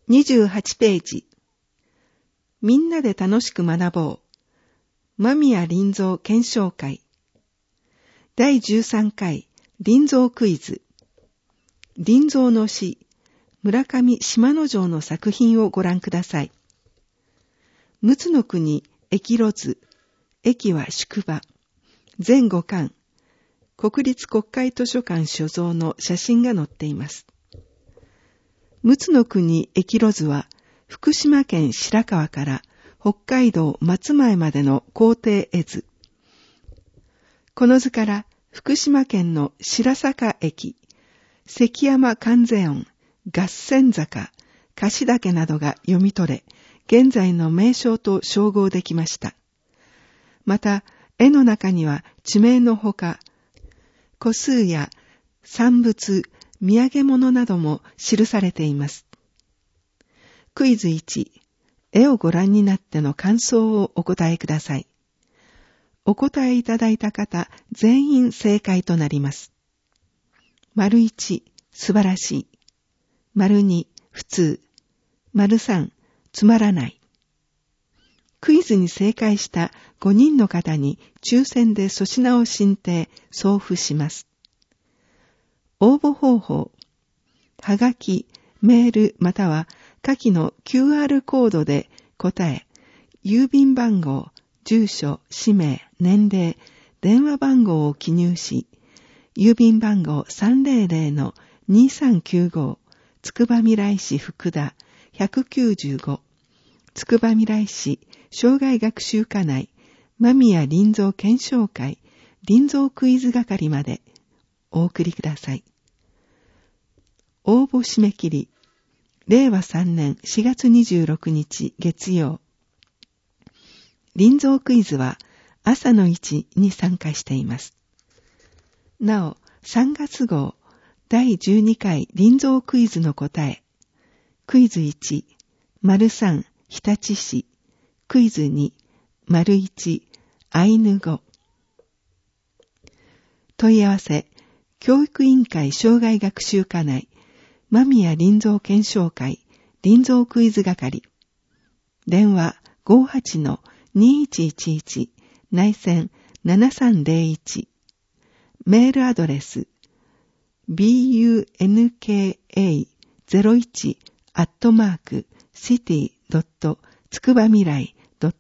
28ページ。みんなで楽しく学ぼう。間宮林蔵検証会。第13回林蔵クイズ。林蔵の詩、村上島之丞の作品をご覧ください。陸奥の国、駅路図。駅は宿場。全5巻。国立国会図書館所蔵の写真が載っています。陸奥の国、駅路図は、福島県白河から北海道松前までの行程絵図。この図から福島県の白坂駅、関山観世音、合戦坂、貸岳などが読み取れ、現在の名称と照合できました。また、絵の中には地名のほか、戸数や産物、土産物なども記されています。クイズ1、絵をご覧になっての感想をお答えください。お答えいただいた方、全員正解となります。丸1、素晴らしい。丸2、普通。丸3、つまらない。クイズに正解した5人の方に抽選で粗品を進呈、送付します。応募方法。はがき、メールまたは下記の QR コードで答え、郵便番号、住所、氏名、年齢、電話番号を記入し、郵便番号 300-2395 つくばみらい市福田195つくばみらい市障害学習課内間宮林蔵検証会林蔵クイズ係までお送りください。応募締め切り令和3年4月26日月曜。林蔵クイズは朝の1に参加しています。なお、3月号第12回林蔵クイズの答え。クイズ1、丸3、日立市。クイズ2、丸1、アイヌ語。問い合わせ、教育委員会障害学習課内、間宮林蔵検証会、林蔵クイズ係。電話 58-2111 内線7301。メールアドレス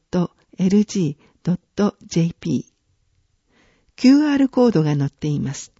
bunka.city.tskubamirai.lg.jp QR コードが載っています。